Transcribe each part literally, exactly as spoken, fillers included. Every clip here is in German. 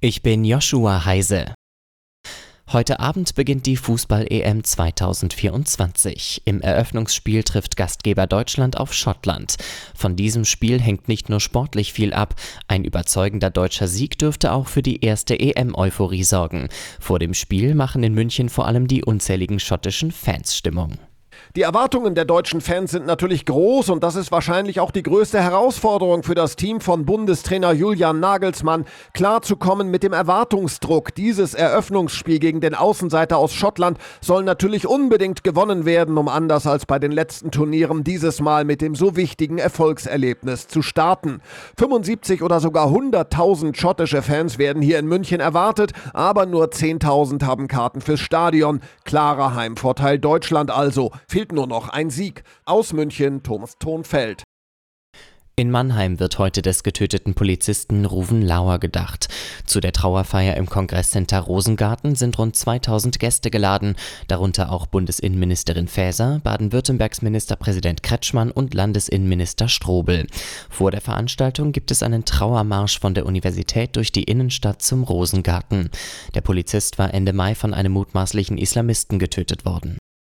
Ich bin Joshua Heise. Heute Abend beginnt die Fußball-E M zweitausendvierundzwanzig. Im Eröffnungsspiel trifft Gastgeber Deutschland auf Schottland. Von diesem Spiel hängt nicht nur sportlich viel ab. Ein überzeugender deutscher Sieg dürfte auch für die erste E M-Euphorie sorgen. Vor dem Spiel machen in München vor allem die unzähligen schottischen Fans Stimmung. Die Erwartungen der deutschen Fans sind natürlich groß und das ist wahrscheinlich auch die größte Herausforderung für das Team von Bundestrainer Julian Nagelsmann, klarzukommen mit dem Erwartungsdruck. Dieses Eröffnungsspiel gegen den Außenseiter aus Schottland soll natürlich unbedingt gewonnen werden, um anders als bei den letzten Turnieren dieses Mal mit dem so wichtigen Erfolgserlebnis zu starten. fünfundsiebzig oder sogar hunderttausend schottische Fans werden hier in München erwartet, aber nur zehntausend haben Karten fürs Stadion. Klarer Heimvorteil Deutschland also. Fehlt nur noch ein Sieg. Aus München, Thomas Thonfeld. In Mannheim wird heute des getöteten Polizisten Ruven Lauer gedacht. Zu der Trauerfeier im Kongresscenter Rosengarten sind rund zweitausend Gäste geladen, darunter auch Bundesinnenministerin Faeser, Baden-Württembergs Ministerpräsident Kretschmann und Landesinnenminister Strobel. Vor der Veranstaltung gibt es einen Trauermarsch von der Universität durch die Innenstadt zum Rosengarten. Der Polizist war Ende Mai von einem mutmaßlichen Islamisten getötet worden.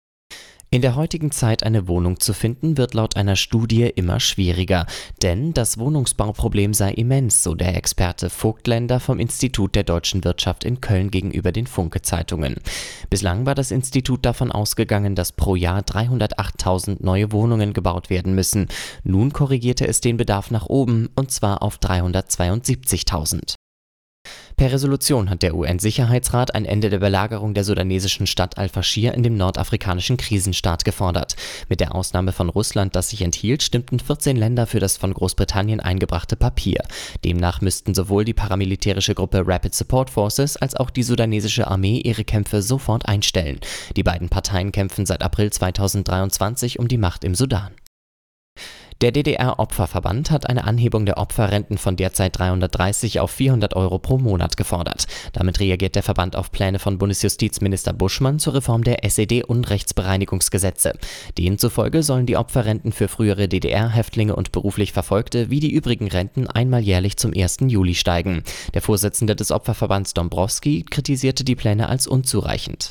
In der heutigen Zeit eine Wohnung zu finden, wird laut einer Studie immer schwieriger, denn das Wohnungsbauproblem sei immens, so der Experte Vogtländer vom Institut der deutschen Wirtschaft in Köln gegenüber den Funke-Zeitungen. Bislang war das Institut davon ausgegangen, dass pro Jahr dreihundertachttausend neue Wohnungen gebaut werden müssen. Nun korrigierte es den Bedarf nach oben, und zwar auf dreihundertzweiundsiebzigtausend. Per Resolution hat der U N-Sicherheitsrat ein Ende der Belagerung der sudanesischen Stadt Al-Faschir in dem nordafrikanischen Krisenstaat gefordert. Mit der Ausnahme von Russland, das sich enthielt, stimmten vierzehn Länder für das von Großbritannien eingebrachte Papier. Demnach müssten sowohl die paramilitärische Gruppe Rapid Support Forces als auch die sudanesische Armee ihre Kämpfe sofort einstellen. Die beiden Parteien kämpfen seit April zweitausenddreiundzwanzig um die Macht im Sudan. Der D D R-Opferverband hat eine Anhebung der Opferrenten von derzeit dreihundertdreißig auf vierhundert Euro pro Monat gefordert. Damit reagiert der Verband auf Pläne von Bundesjustizminister Buschmann zur Reform der S E D-Unrechtsbereinigungsgesetze. Denen zufolge sollen die Opferrenten für frühere D D R-Häftlinge und beruflich Verfolgte wie die übrigen Renten einmal jährlich zum ersten Juli steigen. Der Vorsitzende des Opferverbands Dombrowski kritisierte die Pläne als unzureichend.